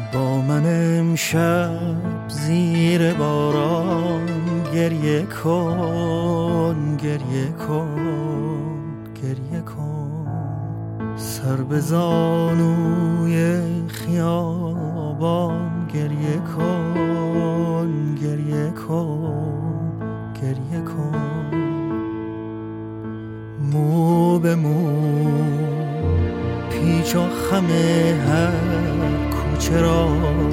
با من امشب زیر باران گریه کن، گریه کن، گریه کن. سر به زانوی خیابان گریه کن، گریه کن، گریه کن. مو به مو پیچ و خم هر کوچه را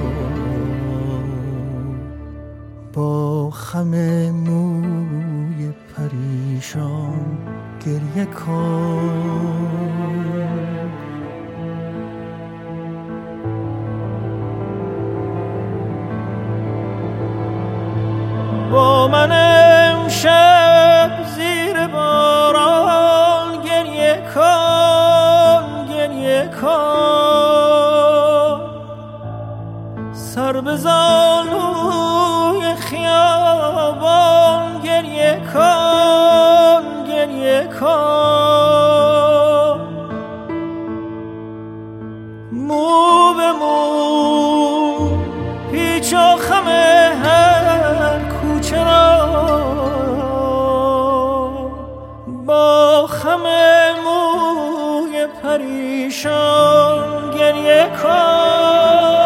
با خم موی پریشان گریه کن. با من امشب زیر باران گریه کن، گریه کن. سر به زانوی خیابان گریه کن، گریه کن. مو به مو پیچ و خم هر کوچه را با خم موی پریشان گریه کن.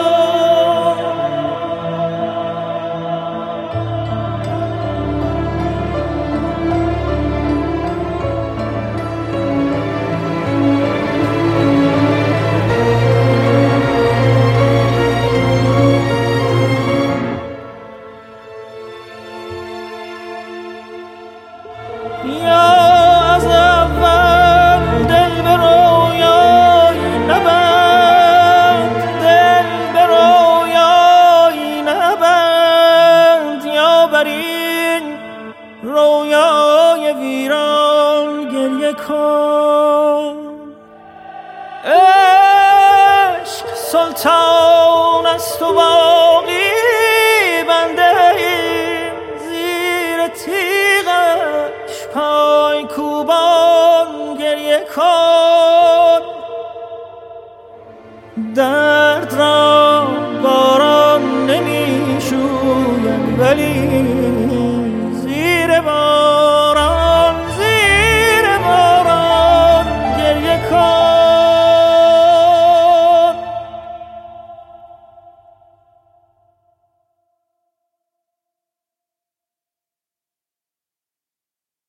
رویای ویران گریه کن. عشق سلطان است و باقی بنده زیر تیغش پای کوبان گریه کن.